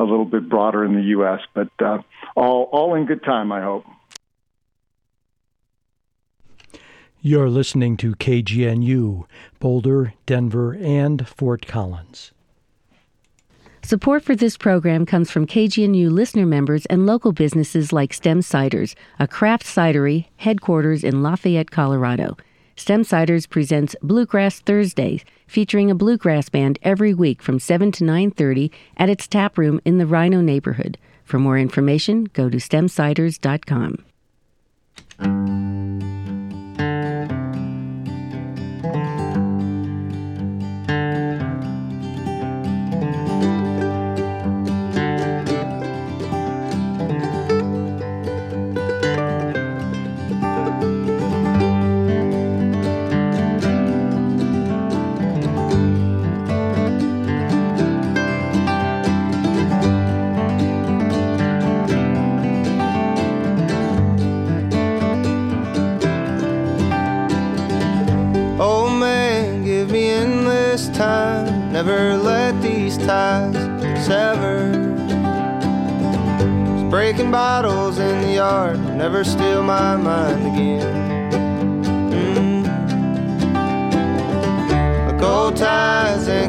a little bit broader in the U.S. But all in good time, I hope. You're listening to KGNU, Boulder, Denver, and Fort Collins. Support for this program comes from KGNU listener members and local businesses like Stem Ciders, a craft cidery headquarters in Lafayette, Colorado. Stem Ciders presents Bluegrass Thursdays, featuring a bluegrass band every week from 7 to 9:30 at its tap room in the Rhino neighborhood. For more information, go to stemciders.com. Never let these ties sever. Just breaking bottles in the yard, never steal my mind again. Like old ties and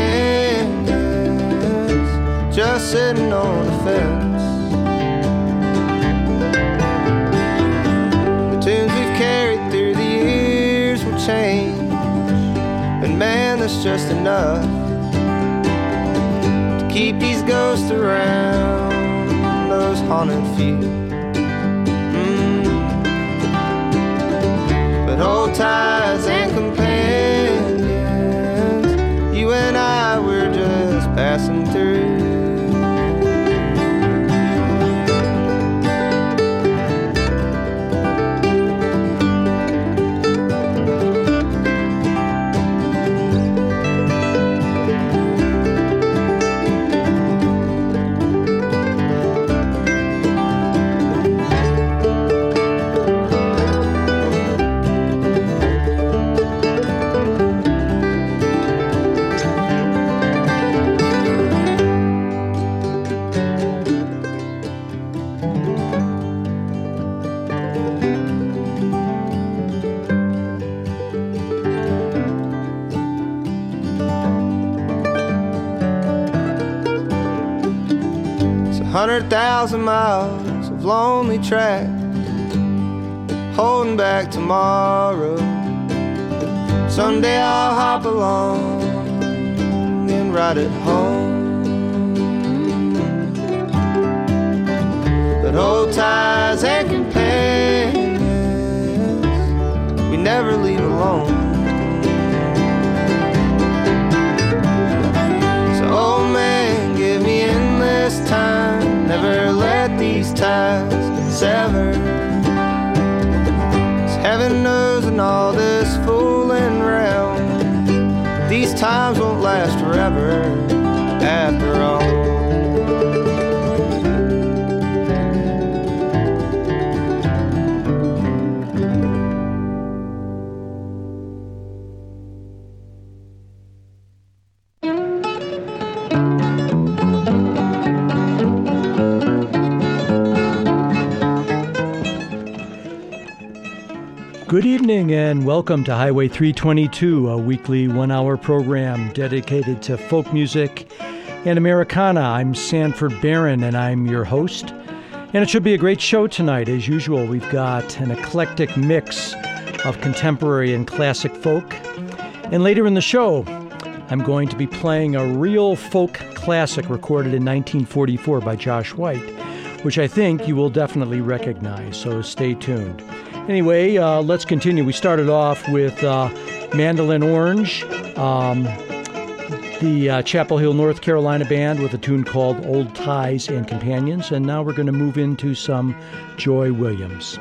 companions, just sitting on the fence. The tunes we've carried through the years will change, and man, that's just enough to keep these ghosts around those haunted feet. But old ties and companions, you and I were just passing through. It's 100,000 miles of lonely track, holding back tomorrow. Someday I'll hop along and ride it home. But old ties and companions, we never leave alone. So old man, give me endless time, never let these ties sever. 'Cause heaven knows in all this fooling realm, these times won't last forever after all. Good evening and welcome to Highway 322, a weekly one-hour program dedicated to folk music and Americana. I'm Sanford Barron and I'm your host. And it should be a great show tonight. As usual, we've got an eclectic mix of contemporary and classic folk. And later in the show, I'm going to be playing a real folk classic recorded in 1944 by Josh White, which I think you will definitely recognize, so stay tuned. Anyway, let's continue. We started off with Mandolin Orange, the Chapel Hill, North Carolina band with a tune called Old Ties and Companions, and now we're going to move into some Joy Williams.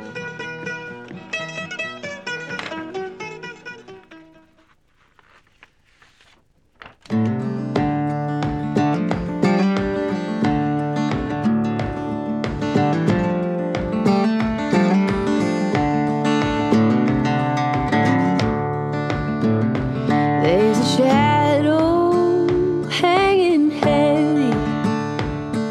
There's a shadow hanging heavy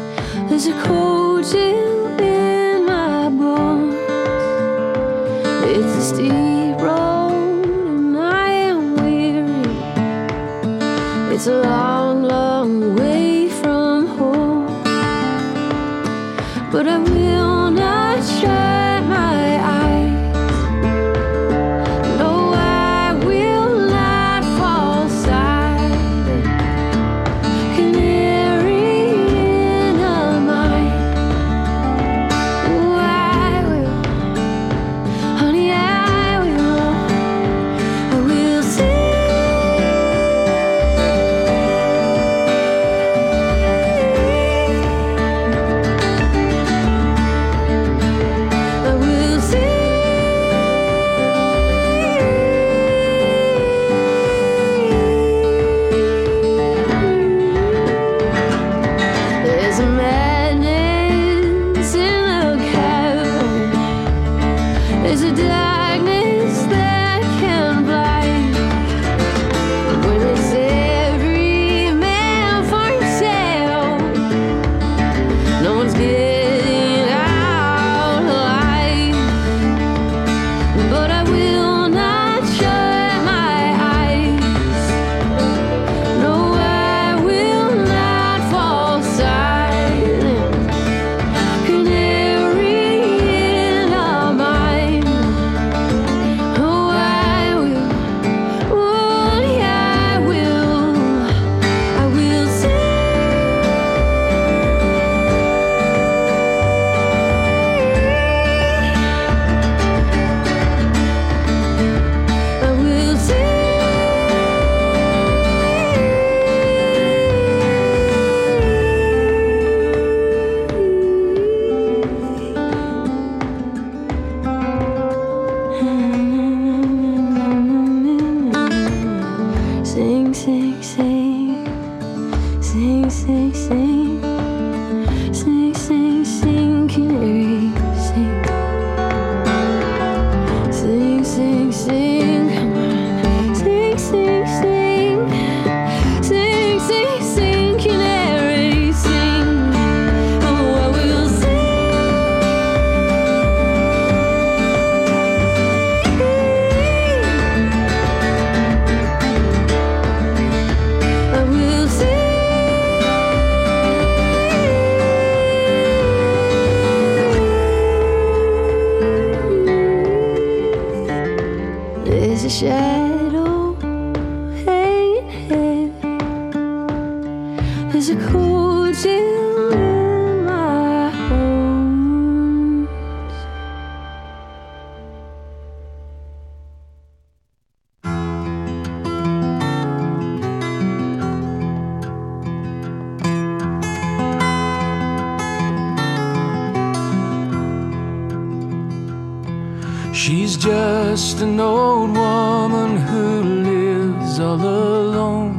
She's just an old woman who lives all alone.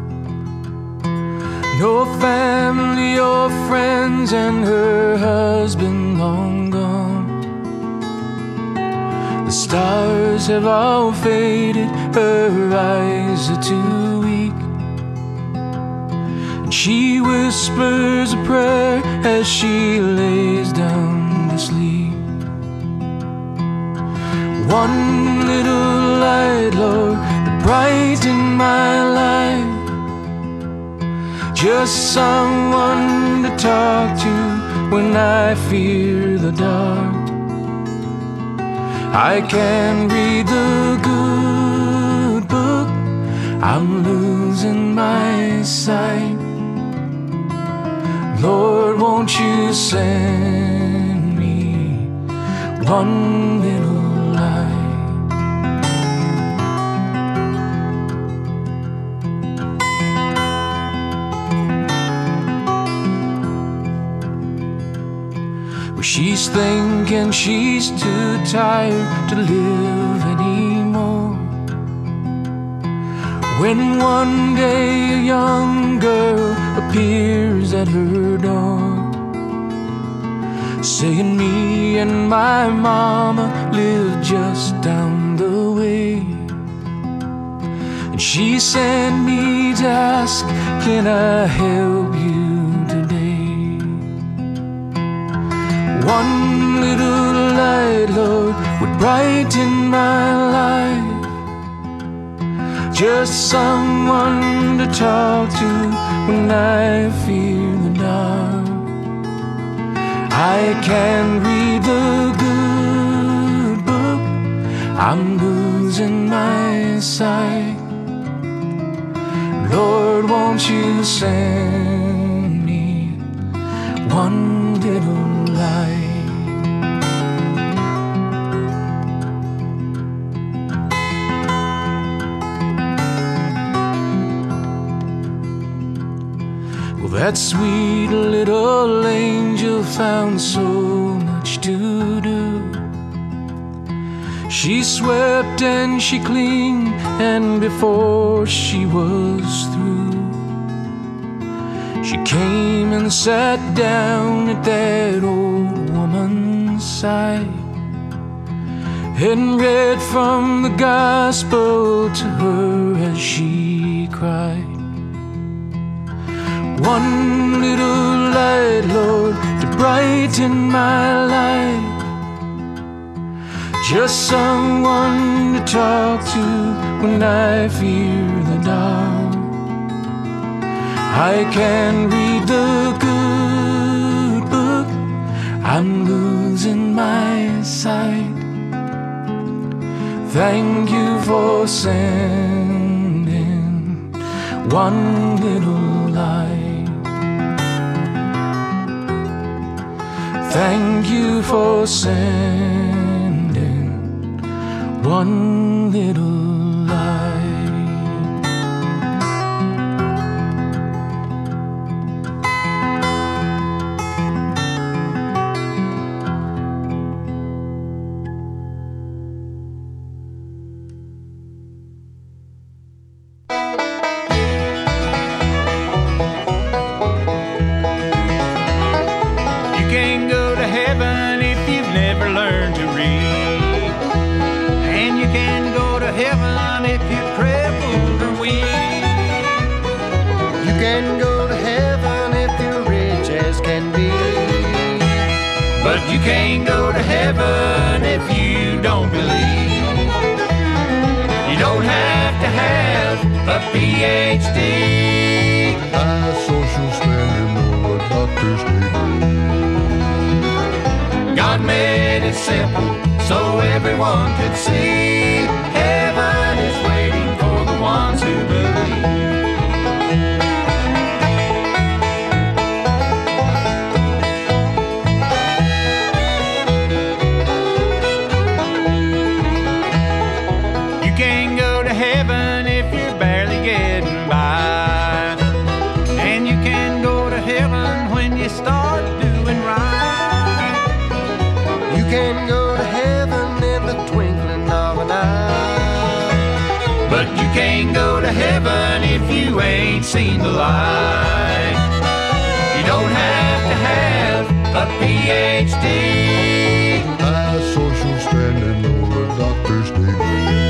No family or friends, and her husband long gone. The stars have all faded, her eyes are too weak, and she whispers a prayer as she lays down to sleep. One little light, Lord, to brighten my life. Just someone to talk to when I fear the dark. I can read the good book, I'm losing my sight. Lord, won't you send me one little light? She's thinking she's too tired to live anymore, when one day a young girl appears at her door, saying me and my mama live just down the way. And she sent me to ask, can I help you? One little light, Lord, would brighten my life. Just someone to talk to when I fear the dark. I can read the good book, I'm losing my sight. Lord, won't you send me one little light? That sweet little angel found so much to do. She swept and she cleaned, and before she was through, she came and sat down at that old woman's side and read from the gospel to her as she cried. One little light, Lord, to brighten my life. Just someone to talk to when I fear the dark. I can read the good book, I'm losing my sight. Thank you for sending one little light. Thank you for sending one little light. You can't go to heaven if you don't believe. You don't have to have a PhD. High social standing or a doctor's degree. God made it simple so everyone could see. Heaven is waiting for the ones who believe. You can go to heaven in the ain't seen the light. You don't have to have a PhD. High social standing or a doctor's degree.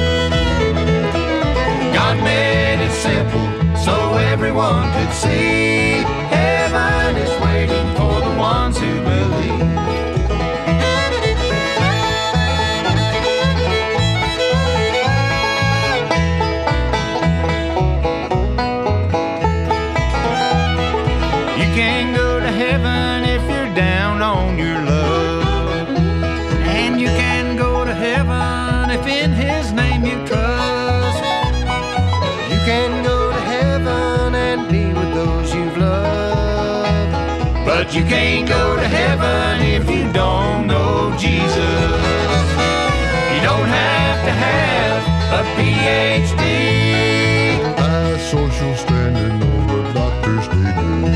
God made it simple so everyone could see. Heaven is waiting for the ones who believe. You can go to heaven if you're down on your luck. And you can go to heaven if in His name you trust. You can go to heaven and be with those you've loved. But you can't go to heaven if you don't know Jesus. You don't have to have a PhD. High social standing or a doctor's degree.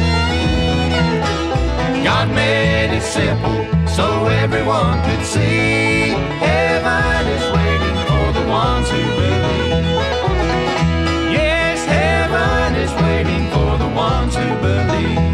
God made it simple so everyone could see. Heaven is waiting for the ones who believe. Yes, heaven is waiting for the ones who believe.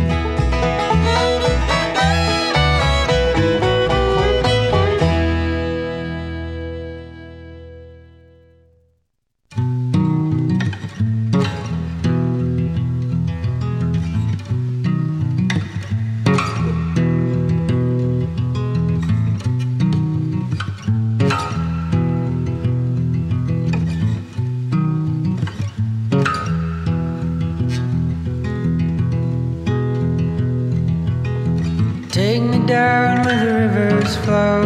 Take me down where the rivers flow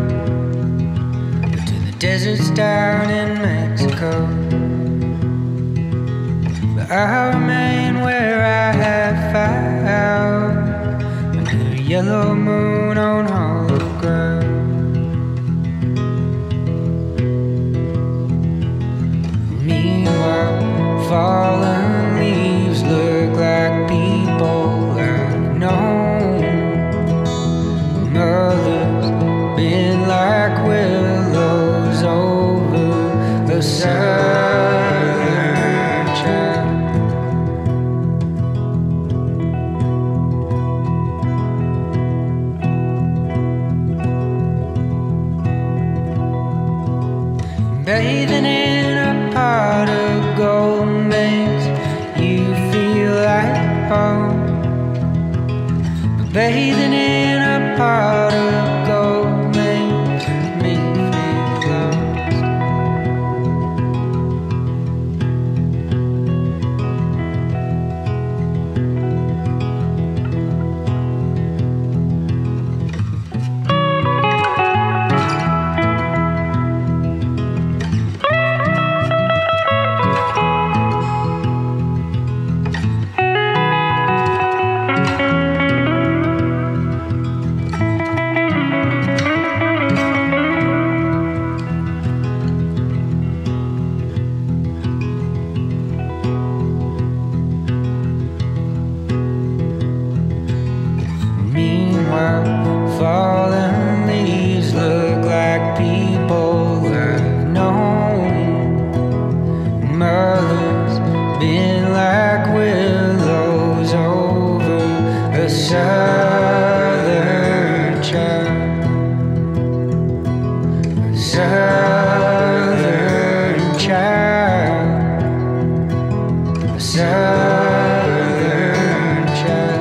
to the deserts down in Mexico. But I remain where I have found under a yellow moon on hollow ground. Meanwhile, fallen leaves look like people I've known. Mothers been like willows over the southern child. Bathing in a pot of gold makes you feel like home. But bathing in a pot of gold makes me feel lost. Meanwhile, fallen leaves look like people I've known. Mothers been like willows over a southern child. A southern child. A southern child.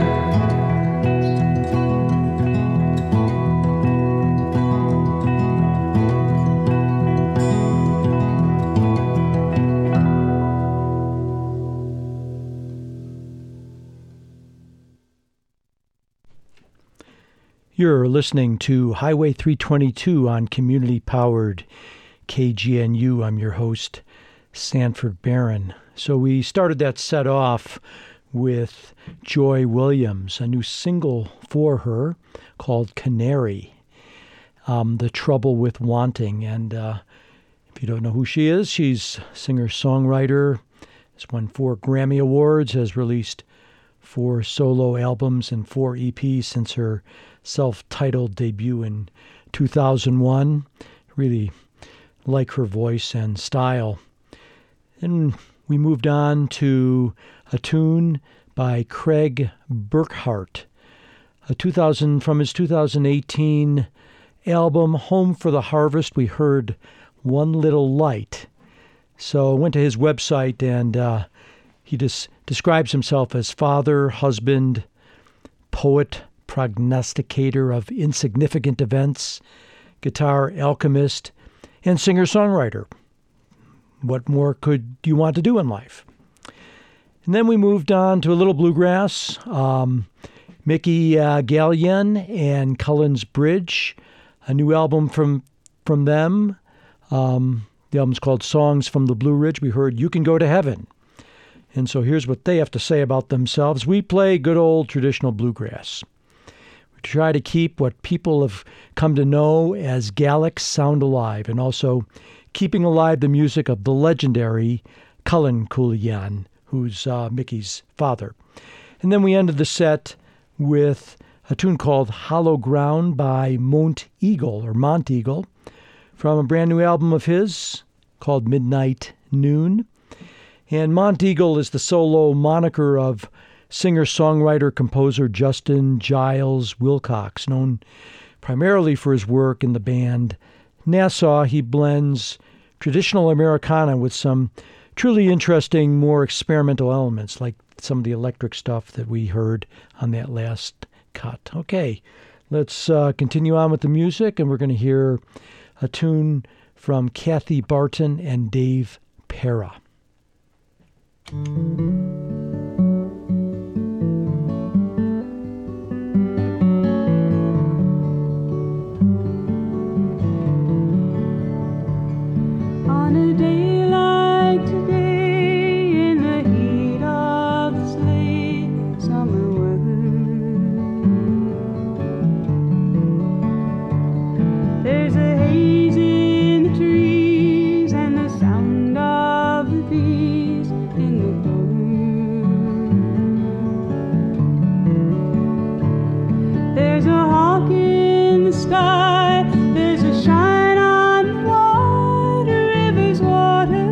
You're listening to Highway 322 on community-powered KGNU. I'm your host, Sanford Barron. So we started that set off with Joy Williams, a new single for her called Canary, The Trouble with Wanting. And if you don't know who she is, she's singer-songwriter, has won 4 Grammy Awards, has released 4 solo albums and 4 EPs since her self-titled debut in 2001. Really like her voice and style. And we moved on to a tune by Craig Burkhart, from his 2018 album Home for the Harvest. We heard One Little Light. So I went to his website, and he just describes himself as father, husband, poet, prognosticator of insignificant events, guitar alchemist, and singer-songwriter. What more could you want to do in life? And then we moved on to a little bluegrass. Mickey Galyen and Cullen's Bridge, a new album from them. The album's called Songs from the Blue Ridge. We heard You Can Go to Heaven. And so here's what they have to say about themselves. We play good old traditional bluegrass. We try to keep what people have come to know as Gaelic sound alive, and also keeping alive the music of the legendary Cullen Cullian, who's Mickey's father. And then we ended the set with a tune called Hollow Ground by Mont Eagle, from a brand new album of his called Midnight Noon. And Mont Eagle is the solo moniker of singer-songwriter-composer Justin Giles Wilcox, known primarily for his work in the band Nassau. He blends traditional Americana with some truly interesting, more experimental elements, like some of the electric stuff that we heard on that last cut. Okay, let's continue on with the music, and we're going to hear a tune from Kathy Barton and Dave Para. On a day like today, in the heat of this late summer weather, there's a haze in the trees and the sound of the bees in the clover. There's a hawk in the sky, there's a shine on the water, river's water,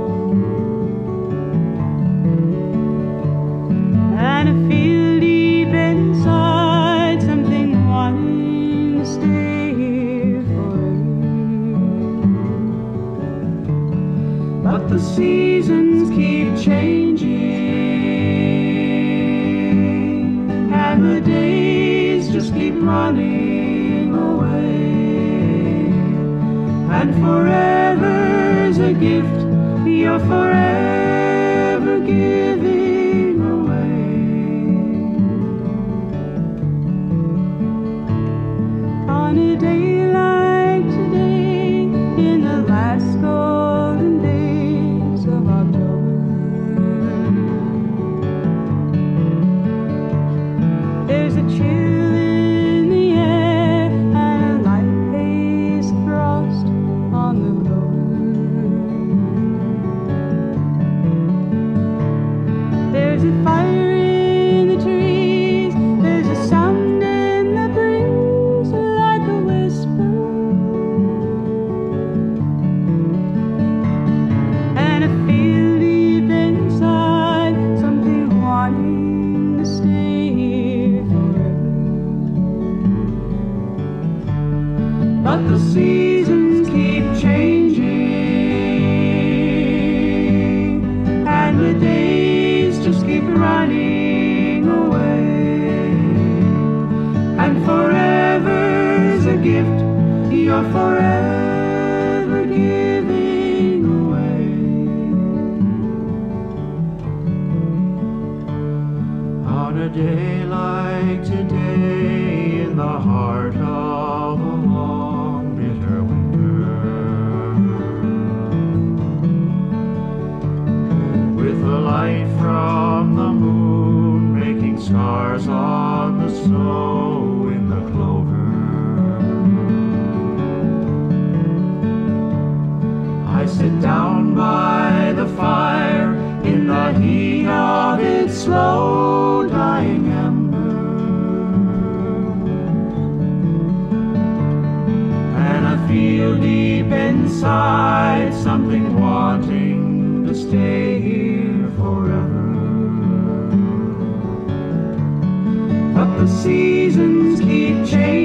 and I feel deep inside something wanting to stay here forever. But the seasons keep changing, and the days just keep running away, and forever's a gift you're forever giving away. On a day like today, in the last golden days of October, there's a chill in the air and a light haze of frost on the road. There's a fire in the trees, there's a sound in the breeze like a whisper, and I feel deep inside something wanting to stay here forever. But the seasons keep changing, and the days just keep running away, and forever's a gift you're forever giving away. On a day like today, in the heart of a long bitter winter, with the light from the moon making scars on the snow in the clover, I sit down by the fire in the heat of its slow dying ember, and I feel deep inside something wanting to stay here forever. the seasons keep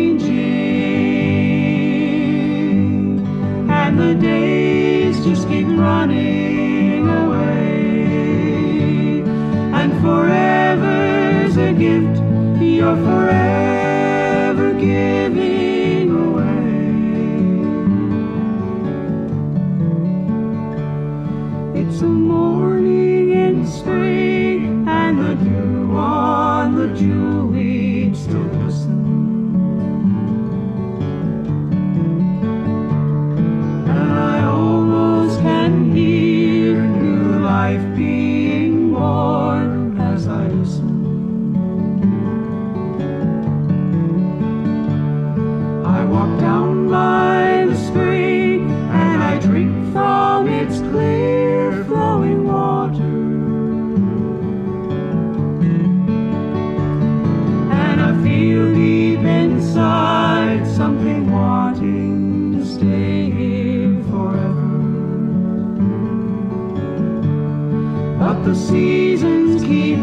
changing, and the days just keep running away, and forever's a gift you're forever giving away. It's a morning in spring, and the dew on the jewel weeds still glisten, and I almost can hear new life being born as I listen. I walk down by the spring, and I drink from its clear flowing water, and I feel deep inside something wanting to stay here forever. But the seasons keep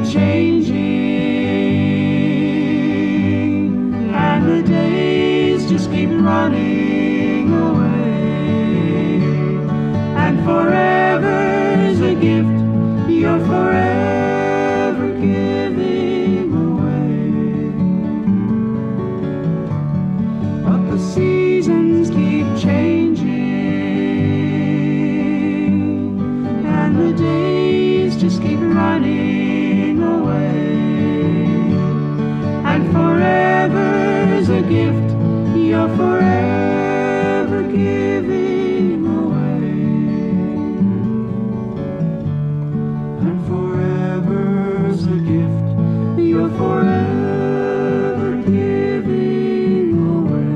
changing, and the days just keep running away, and forever's a gift you're forever giving away. But the seasons keep changing, and the days just keep running away, and forever's a gift you're forever giving away, and forever's a gift you're forever giving away.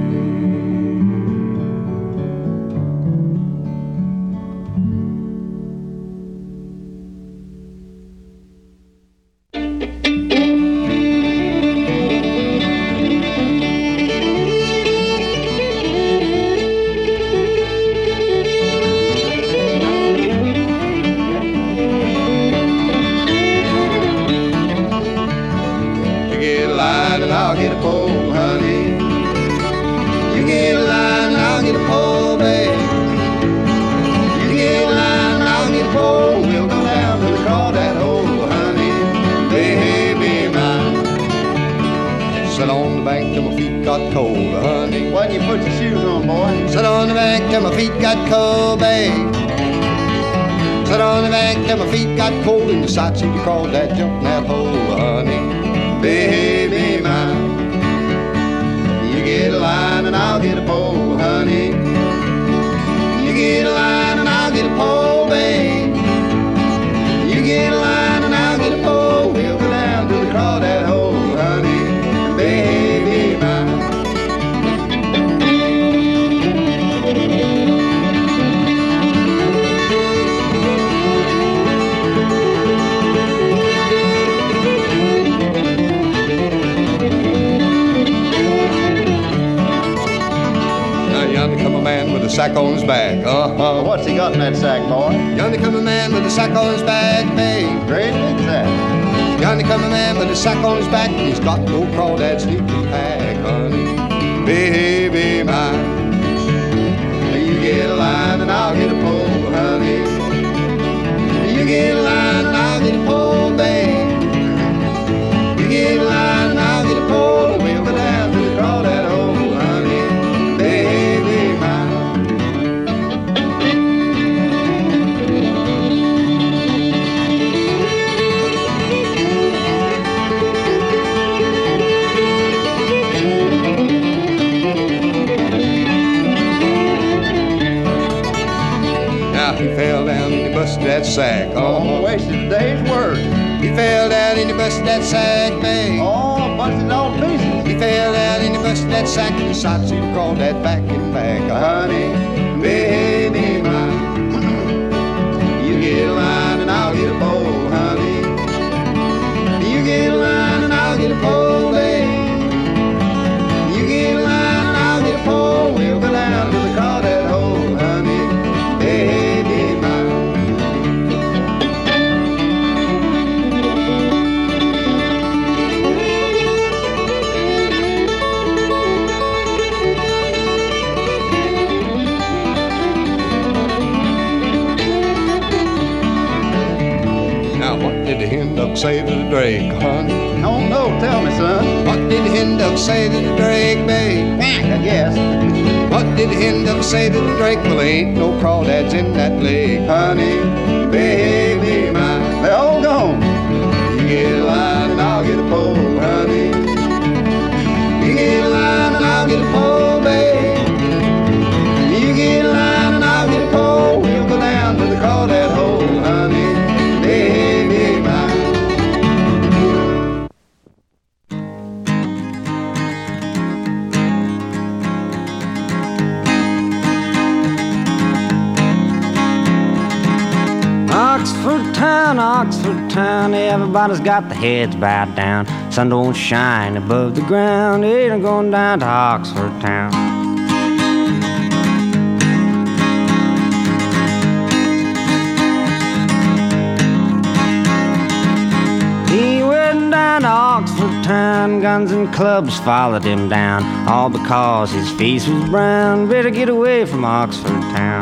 You get a line and I'll get a pole, honey. You get a line and I'll get a pole, babe. You get a line and I'll get a pole. We'll go down to the crawdad hole, honey. Baby mine. Sit on the bank till my feet got cold, honey. Why don't you put your shoes on, boy? Sit on the bank till my feet got cold, babe. Sit on the bank till my feet got cold and decide to crawdad jump in that hole, honey. Baby mine. You get a line and I'll get a pole, honey. You get a line and I'll get a pole, babe. You get a line and I'll get a pole. We'll go down to the crawdad hole, honey. Baby mine. Yonder come a man with a sack on his back. What's he got in that sack, boy? Yonder come a man with a sack on his back, babe. Great big sack. Yonder come a man with a sack on his back. He's got no crawdad sleeping pack, honey. Baby mine. You get a line and I'll get a pole, honey. You get a line and I'll get a pole, babe. You get a line and I'll get a pole. We'll go down to the crawdad hole, honey. Baby mine. Now he fell down and he busted that sack. Oh, wasted a day's work. He fell down and he busted that sack, babe. Oh, busted all to pieces. He fell down and he busted that sack and decided to crawl that back and back. Honey, baby mine. You get a line and I'll get a pole, honey. You get a line and I'll get a pole, babe. You get a line and I'll get a pole. We'll go down to the crawdad hole, honey. Baby mine. say to the drake, honey? Oh, no, tell me, son. What did the hen duck say to the drake, babe? Quack, I guess. What did the hen duck say to the drake? Well, ain't no crawdads in that lake, honey, baby mine. They're all gone. You get a line and I'll get a pole, honey. You get a line and I'll get a pole, babe. You get a line and I'll get a pole. We'll go down to the crawdad hole, honey, baby mine. Oxford town, everybody's got the heads bowed down. Sun don't shine above the ground, ain't I'm going down to Oxford town. He went down to Oxford town, guns and clubs followed him down, all because his face was brown. Better get away from Oxford town.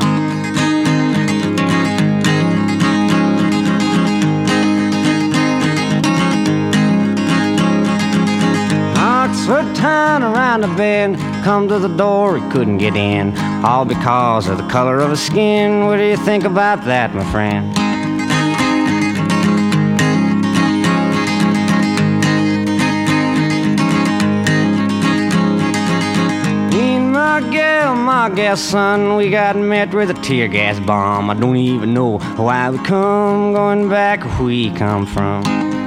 Oxford town around the bend, come to the door, he couldn't get in, all because of the color of his skin. What do you think about that, my friend? Me and my gal, son, we got met with a tear gas bomb. I don't even know why we come, going back where we come from.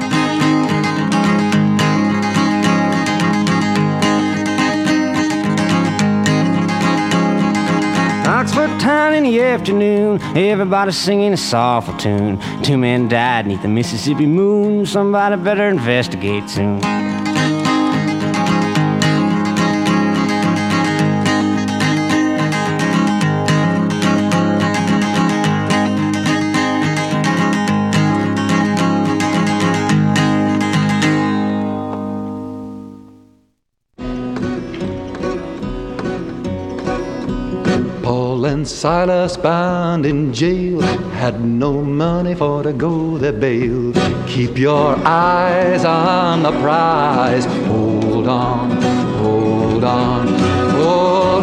Oxford town in the afternoon, everybody singing a soulful tune. 2 men died 'neath the Mississippi moon, somebody better investigate soon. Silas bound in jail, had no money for to go their bail. Keep your eyes on the prize. Hold on, hold on, hold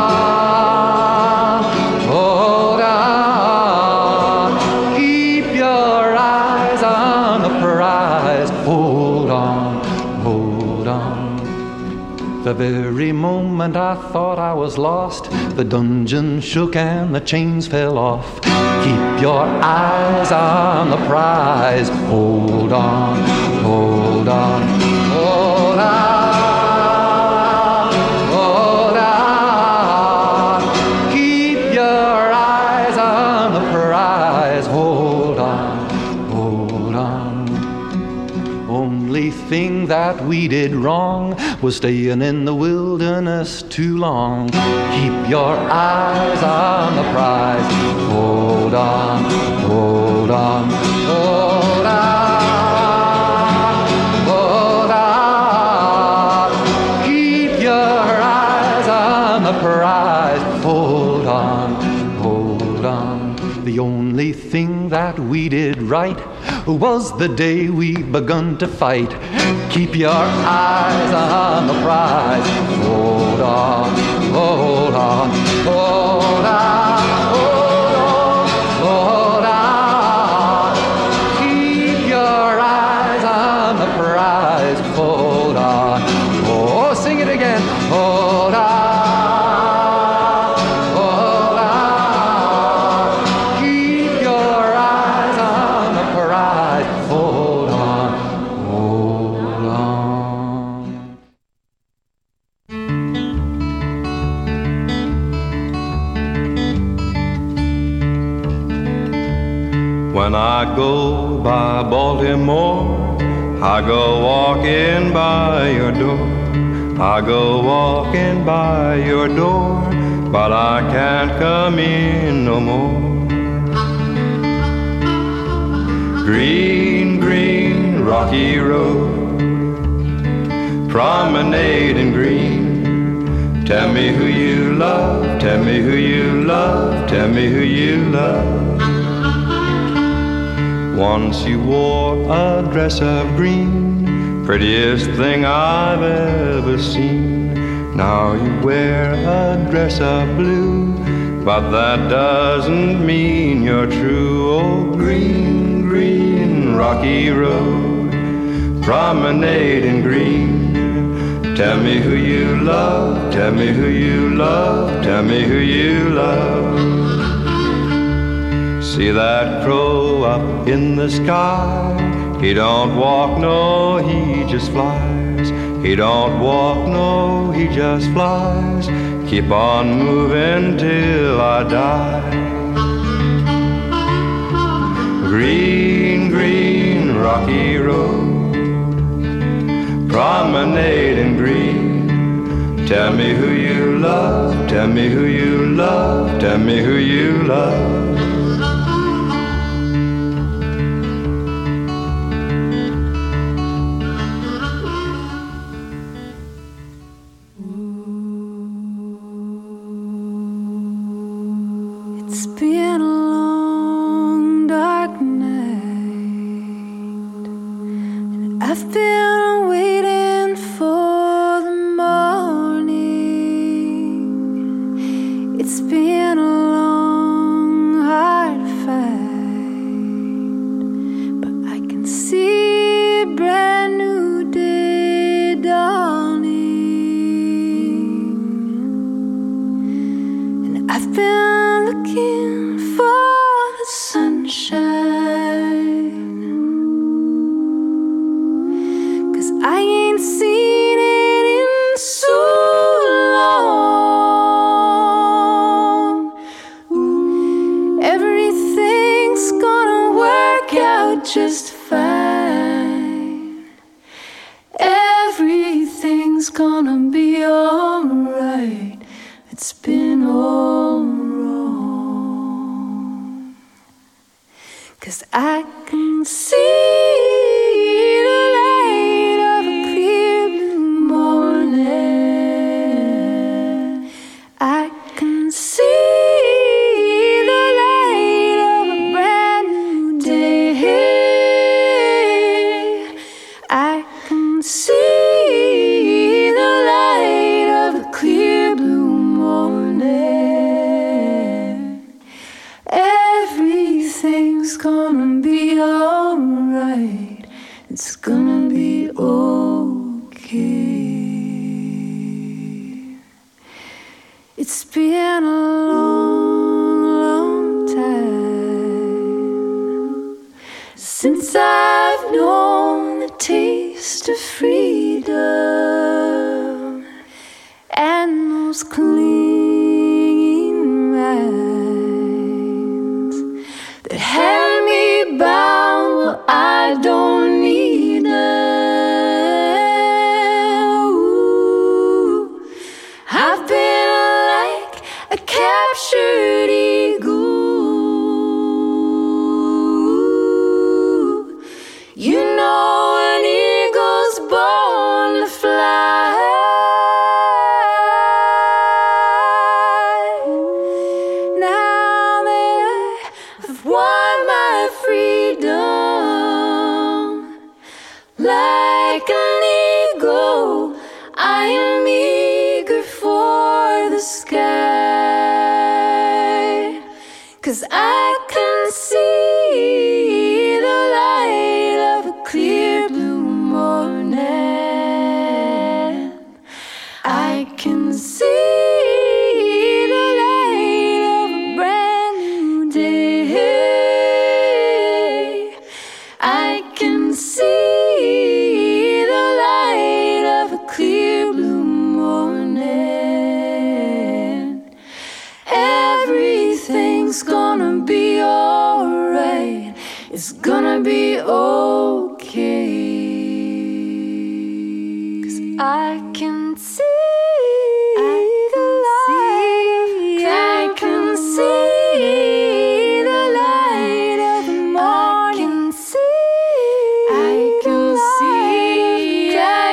on, hold on. Keep your eyes on the prize. Hold on, hold on. The very moment I thought I was lost, the dungeon shook and the chains fell off. Keep your eyes on the prize. Hold on, hold on, hold on, hold on. Keep your eyes on the prize. Hold on, hold on. Only thing that we did wrong was staying in the wilderness too long. Keep your eyes on the prize. Hold on, hold on, hold on, hold on. Keep your eyes on the prize. Hold on, hold on. The only thing that we did right was the day we begun to fight. Keep your eyes on the prize. Hold on, hold on, hold on, hold on, hold on. Keep your eyes on the prize. Hold on. Oh, sing it again. Hold on. When I go by Baltimore, I go walking by your door. I go walking by your door, but I can't come in no more. Green, green, rocky road, promenading green. Tell me who you love, tell me who you love, tell me who you love. Once you wore a dress of green, prettiest thing I've ever seen. Now you wear a dress of blue, but that doesn't mean you're true. Oh, green, green, rocky road, promenade in green. Tell me who you love, tell me who you love, tell me who you love. See that crow up in the sky? He don't walk, no, he just flies. He don't walk, no, he just flies. Keep on moving till I die. Green, green, rocky road, promenade in green. Tell me who you love, tell me who you love, tell me who you love. Just fine. Everything's gonna be alright. It's been all wrong. 'Cause I can see the light of a clear blue morning. I can see it's gonna be okay. It's been a long, long time since I've known the taste of freedom and those clinging minds that had me bound. Well, I don't need them. Ooh, I've been like a captured eagle. You know, an eagle's born to fly. Now that I've won my freedom, like an eagle, I am eager for the sky. 'Cause I can see the light of a clear blue morning. I can see the light of a brand new day. I can see the light of a clear blue morning. Everything's gonna be alright. It's gonna be okay. 'Cause I can see the light. I can see the light of the morning. I can see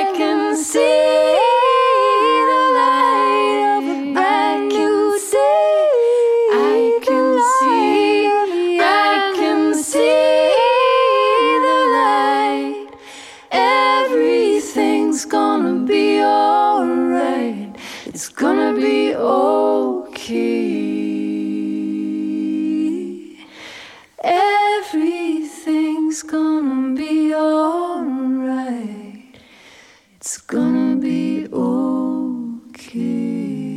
the light of a brand new day. I can see okay. Everything's gonna be alright. It's gonna be okay.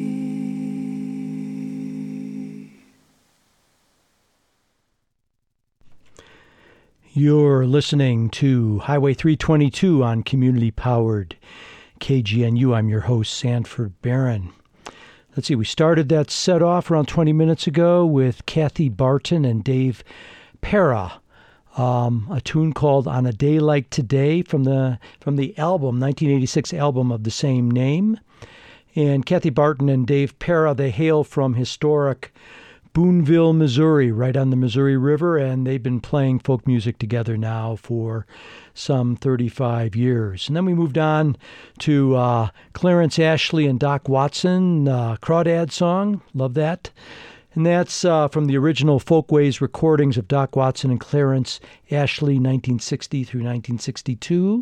You're listening to Highway 322 on community-powered KGNU. I'm your host, Sanford Barron. Let's see, we started that set off around 20 minutes ago with Kathy Barton and Dave Para, a tune called On a Day Like Today from the album, 1986 album of the same name. And Kathy Barton and Dave Para, they hail from historic Boonville, Missouri, right on the Missouri River, and they've been playing folk music together now for some 35 years. And then we moved on to Clarence Ashley and Doc Watson, Crawdad song. Love that. And that's from the original Folkways recordings of Doc Watson and Clarence Ashley, 1960 through 1962.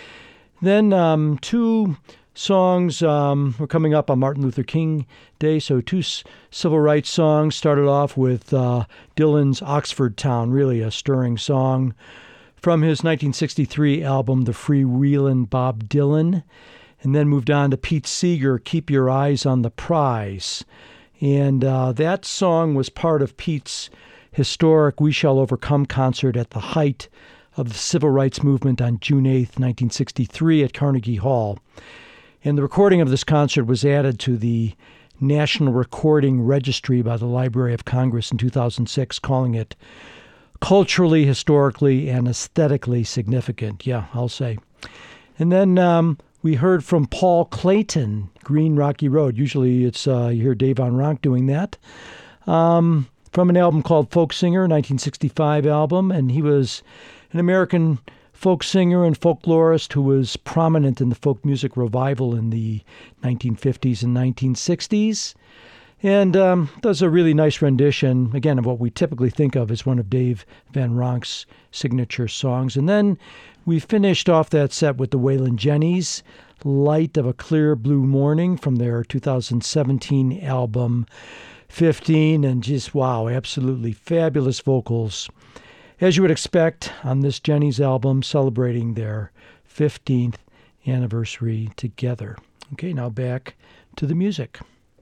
Then two songs were coming up on Martin Luther King Day, so two civil rights songs. Started off with Dylan's Oxford Town, really a stirring song from his 1963 album, The Freewheelin' Bob Dylan, and then moved on to Pete Seeger, Keep Your Eyes on the Prize. And that song was part of Pete's historic We Shall Overcome concert at the height of the civil rights movement on June 8th, 1963 at Carnegie Hall. And the recording of this concert was added to the National Recording Registry by the Library of Congress in 2006, calling it culturally, historically, and aesthetically significant. Yeah, I'll say. And then we heard from Paul Clayton, Green Rocky Road. Usually it's you hear Dave Von Ronk doing that. From an album called Folk Singer, 1965 album. And he was an American folk singer and folklorist who was prominent in the folk music revival in the 1950s and 1960s. And does a really nice rendition, again, of what we typically think of as one of Dave Van Ronk's signature songs. And then we finished off that set with the Waylon Jennys, Light of a Clear Blue Morning from their 2017 album 15. And just, wow, absolutely fabulous vocals, as you would expect on this Jennys album, celebrating their 15th anniversary together. Okay, now back to the music.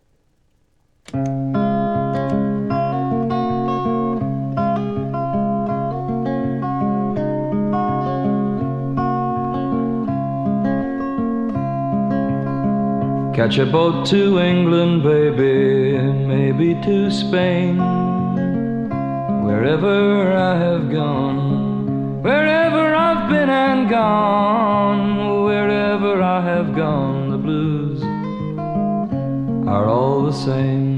Catch a boat to England, baby, maybe to Spain. Wherever I have gone, wherever I've been and gone, wherever I have gone, the blues are all the same.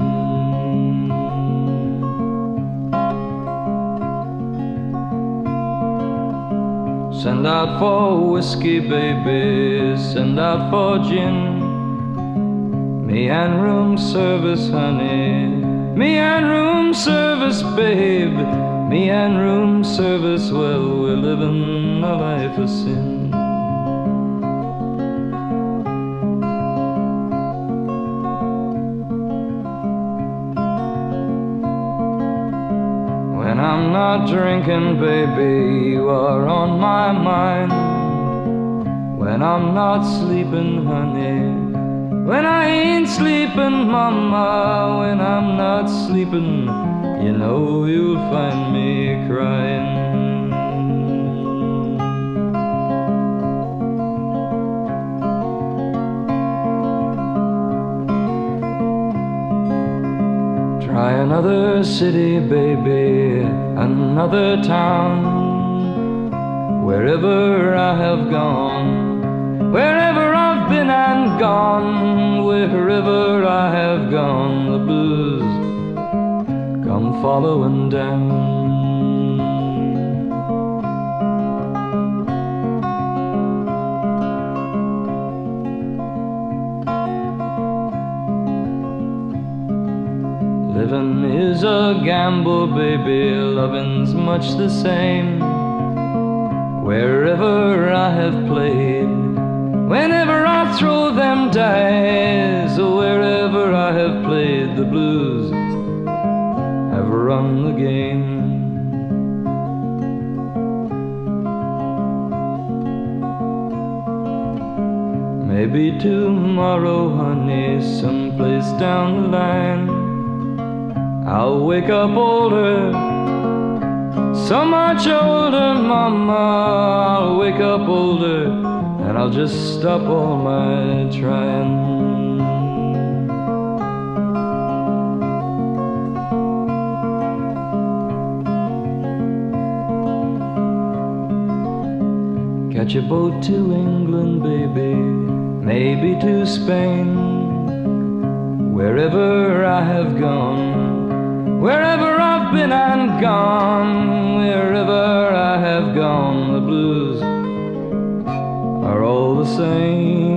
Send out for whiskey, baby, send out for gin. Me and room service, honey, me and room service, babe, me and room service, well, we're living a life of sin. When I'm not drinking, baby, you are on my mind. When I'm not sleeping, honey, when I ain't sleeping, mama, when I'm not sleeping, you know you'll find me crying. Try another city, baby, another town. Wherever I have gone, wherever I've been and gone, wherever I have gone, the blues come following down. Living is a gamble, baby, loving's much the same. Wherever I have played, whenever I throw them dice, wherever I have played, blues have run the game. Maybe tomorrow, honey, someplace down the line, I'll wake up older, so much older, mama. I'll wake up older, and I'll just stop all my trying. Catch a boat to England, baby, maybe to Spain. Wherever I have gone, wherever I've been and gone, wherever I have gone, the blues are all the same.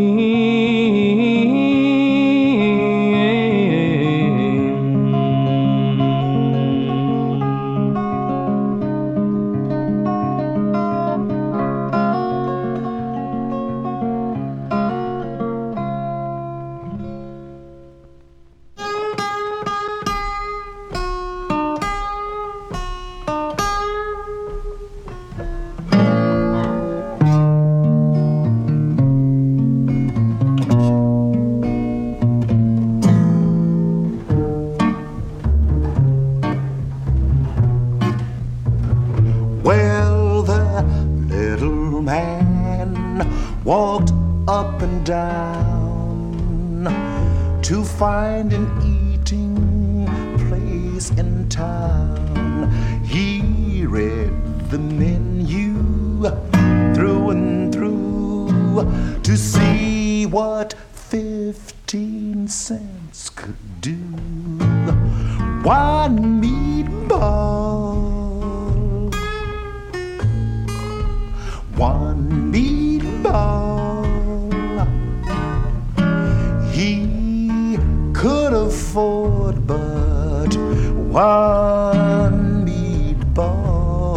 Walked up and down to find an eating place in town. He read the menu through and through to see what 15 cents could do. One meatball, one meatball. He could afford but one meatball.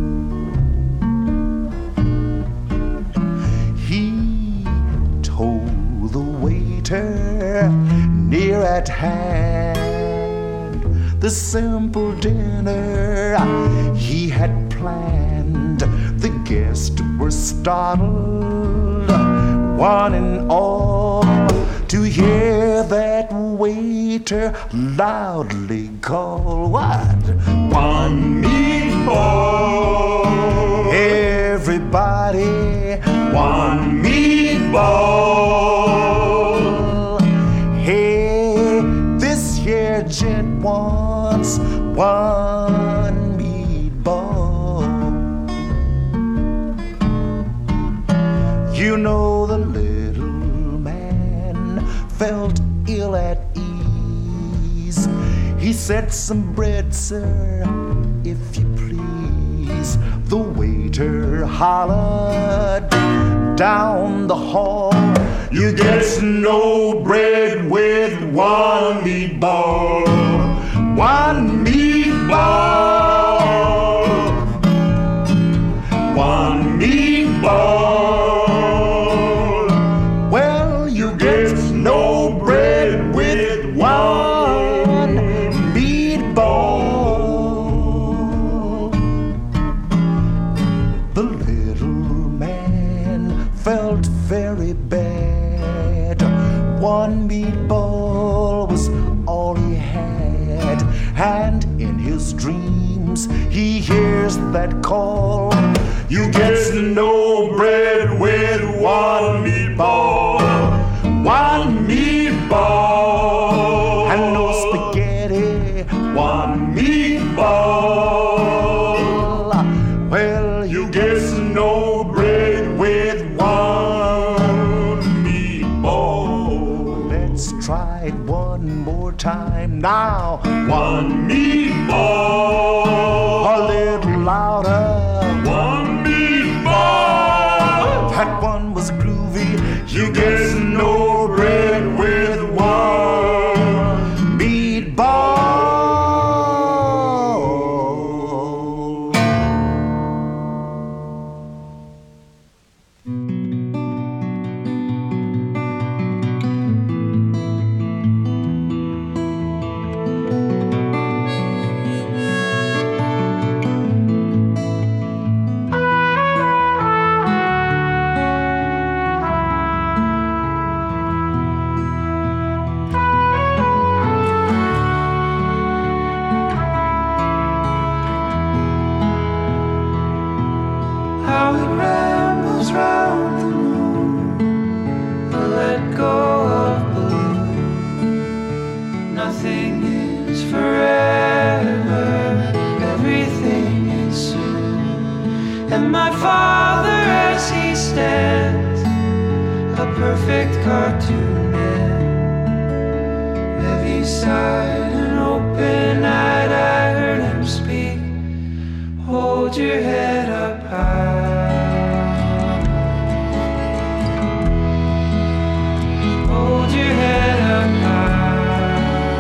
He told the waiter near at hand the simple dinner he had planned. The guests were startled, one and all, to hear that waiter loudly call what? One meatball. Everybody, one meatball. Hey, this here gent wants one meatball. You know the little man felt ill at ease. He said, "Some bread, sir, if you please." The waiter hollered down the hall, "You get no bread with one meatball. One meatball. One meatball. Well, you get no bread with one meatball." The little man felt very bad. One meatball was all he had, and in his dreams he hears that call, "You get no bread with one meatball. One meatball. And no spaghetti. One meatball. Well, you get no bread with one meatball." Let's try it one more time now. One meatball. A little louder. One meatball. That one was groovy. You get no bread with one meatball. of my father as he stands, a perfect cartoon man. Heavy-sighed and open-eyed, I heard him speak. Hold your head up high. Hold your head up high.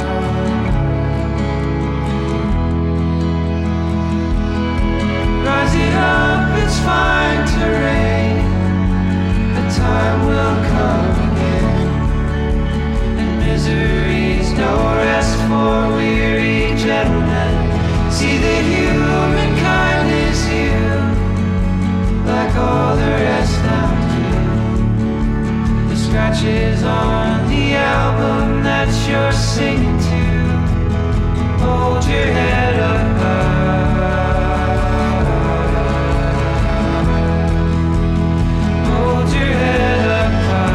Rise it up, it's fine to rain. The time will come again, and misery's no rest for weary gentlemen. See that humankind is you, like all the rest now do. The scratches on the album that you're singing to. Hold your head up high. Hold your head up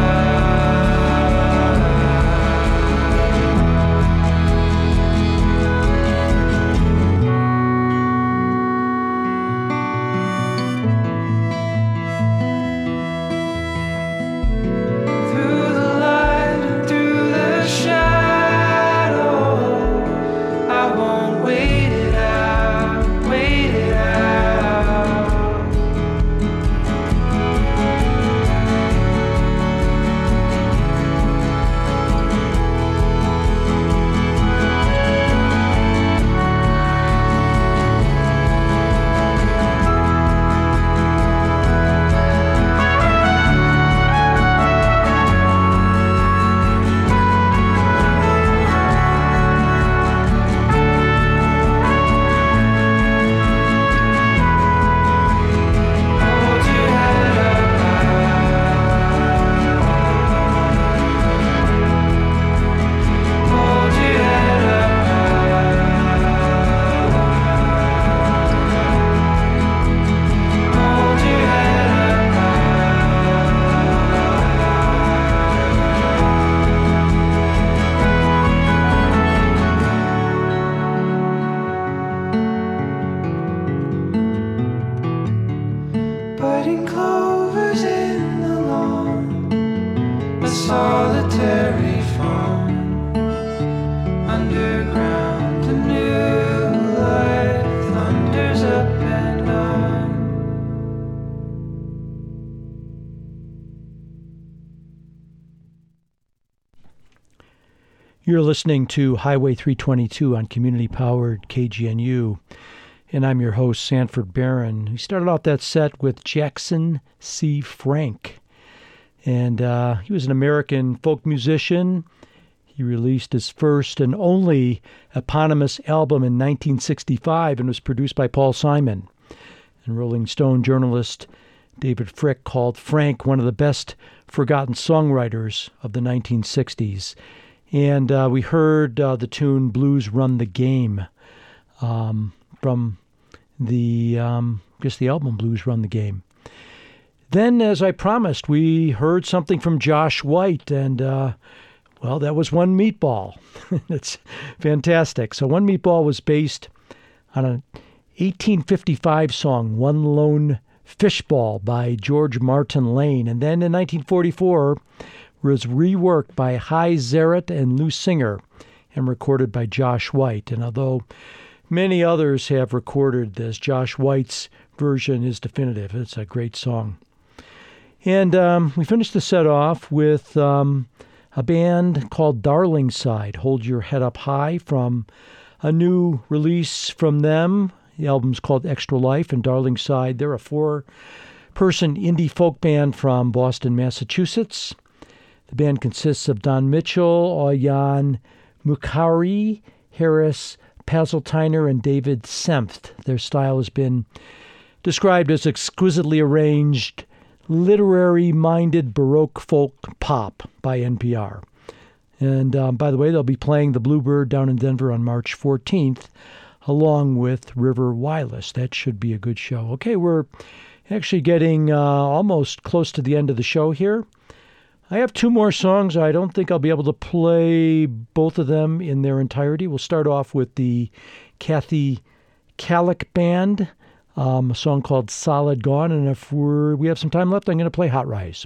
budding clovers in the lawn, a solitary farm. Underground, a new life thunders up and on. You're listening to Highway 322 on community-powered KGNU, and I'm your host, Sanford Barron. We started off that set with Jackson C. Frank, and he was an American folk musician. He released his first and only eponymous album in 1965 and was produced by Paul Simon. And Rolling Stone journalist David Frick called Frank one of the best forgotten songwriters of the 1960s. And we heard the tune Blues Run the Game from the album Blues Run the Game. Then, as I promised, we heard something from Josh White, and, well, that was One Meatball. That's fantastic. So One Meatball was based on an 1855 song, One Lone Fishball by George Martin Lane. And then in 1944, was reworked by Hy Zarrett and Lou Singer and recorded by Josh White. And although many others have recorded this, Josh White's version is definitive. It's a great song. And we finished the set off with a band called Darlingside, Hold Your Head Up High, from a new release from them. The album's called Extra Life, and Darlingside, they're a 4-person indie folk band from Boston, Massachusetts. The band consists of Don Mitchell, Oyan Mukhari, Harris Pazeltiner, and David Senft. Their style has been described as exquisitely arranged, literary-minded Baroque folk pop by NPR. And by the way, they'll be playing the Bluebird down in Denver on March 14th, along with River Wireless. That should be a good show. Okay, we're actually getting almost close to the end of the show here. I have 2 more songs. I don't think I'll be able to play both of them in their entirety. We'll start off with the Kathy Kallick Band. a song called Solid Gone. And if we have some time left, I'm going to play Hot Rise.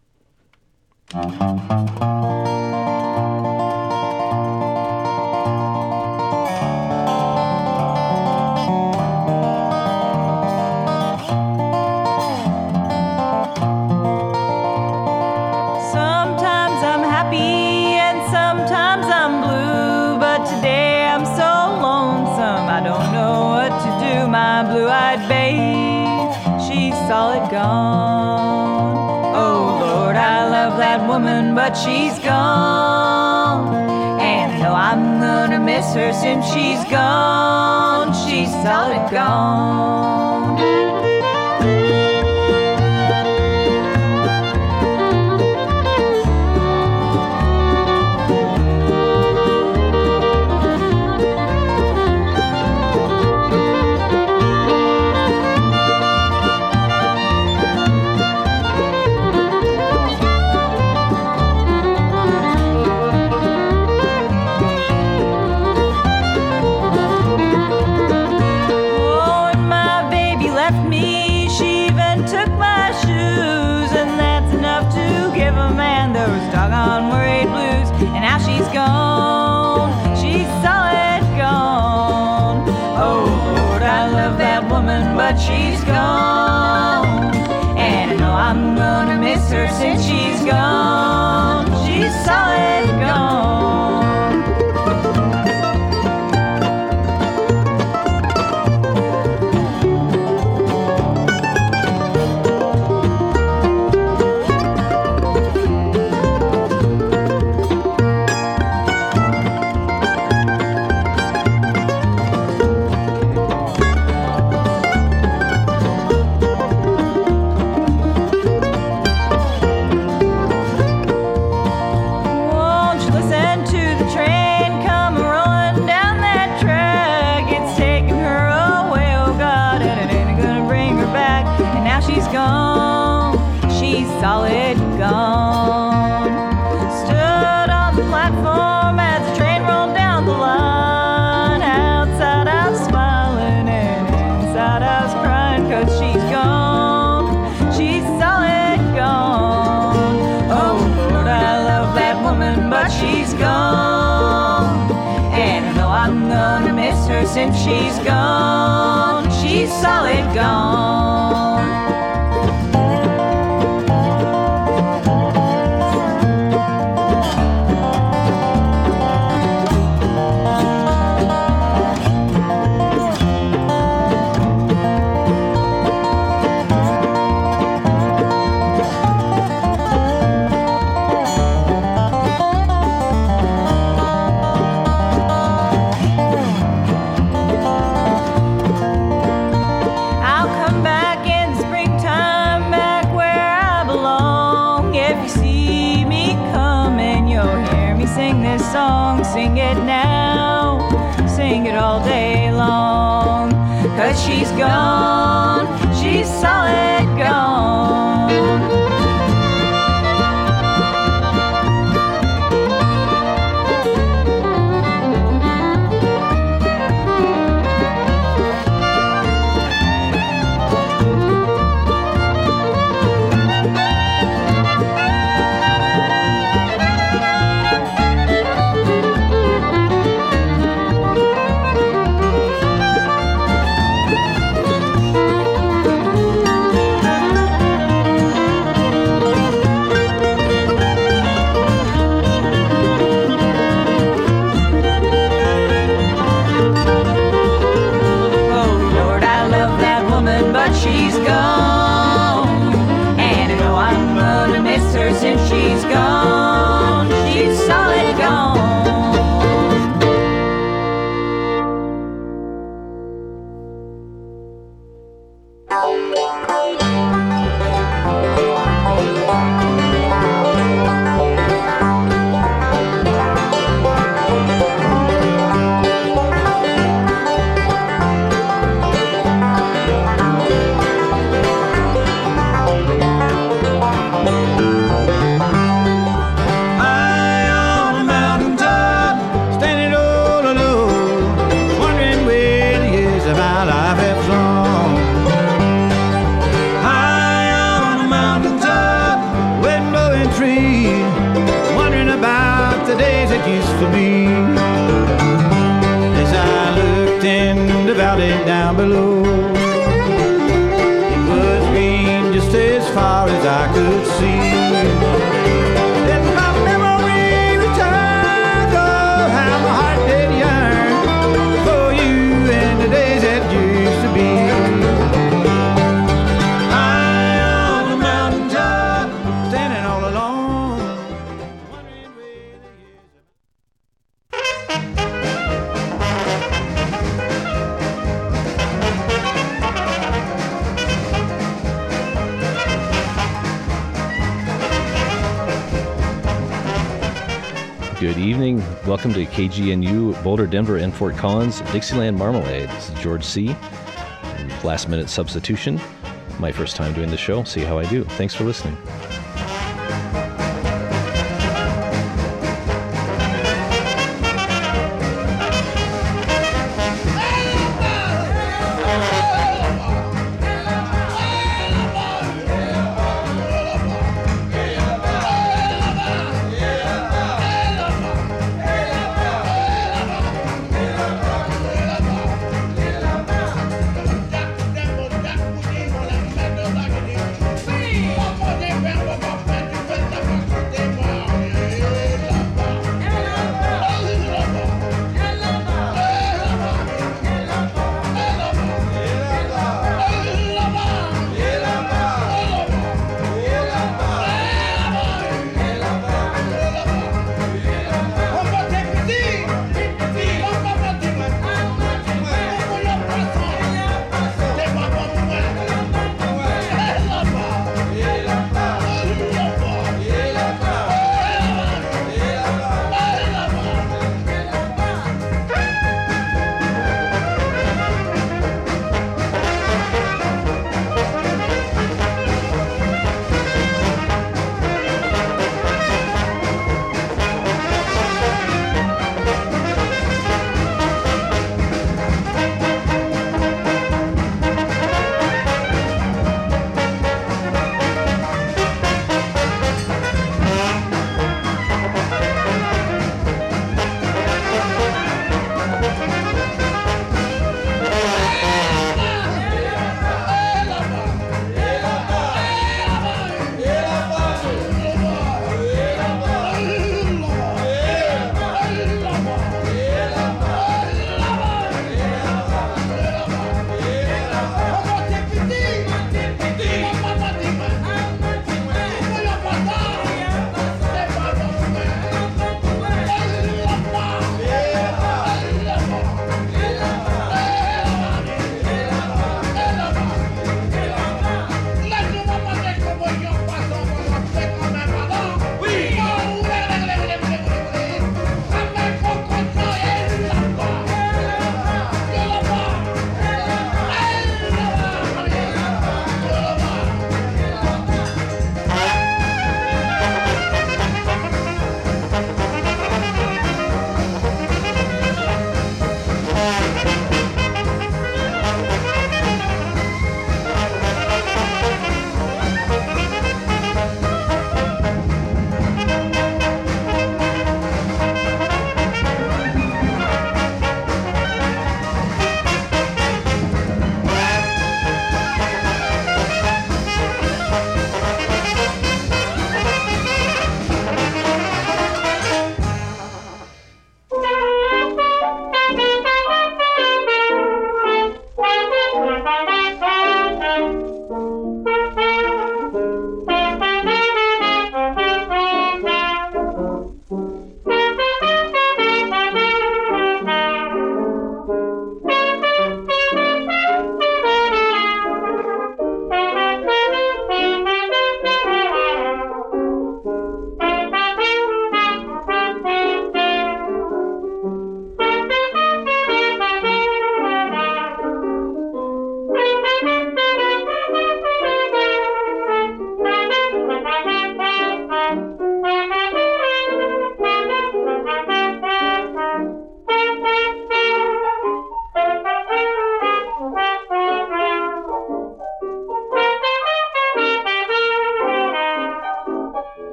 Sometimes I'm happy and sometimes I'm blue, but today I'm so lonesome I don't know what to do. My blue-eyed babe, she's solid gone. Oh Lord, I love that woman, but she's gone. And I know I'm gonna miss her since she's gone. She's solid gone. Doggone worried blues, and now she's gone. She's solid gone. Oh Lord, I love that woman, but she's gone. And I know I'm gonna miss her since she's gone. She's solid gone. Solid gone. Stood on the platform as the train rolled down the line. Outside I was smiling and inside I was crying, 'cause she's gone. She's solid gone. Oh Lord, I love that woman, but she's gone. And I know I'm gonna miss her since she's gone. She's solid gone. Song, sing it now, sing it all day long, 'cause she's gone, she's solid gone. used to be. As I looked in the valley down below, it was green just as far as I could see. Then my memory returns, oh, how my heart did yearn for you and the days that used to be. High on the mountaintop, standing all alone, wondering where the years Good evening. Welcome to KGNU, Boulder, Denver, and Fort Collins, Dixieland Marmalade. This is George C. Last minute substitution. My first time doing the show. See how I do. Thanks for listening.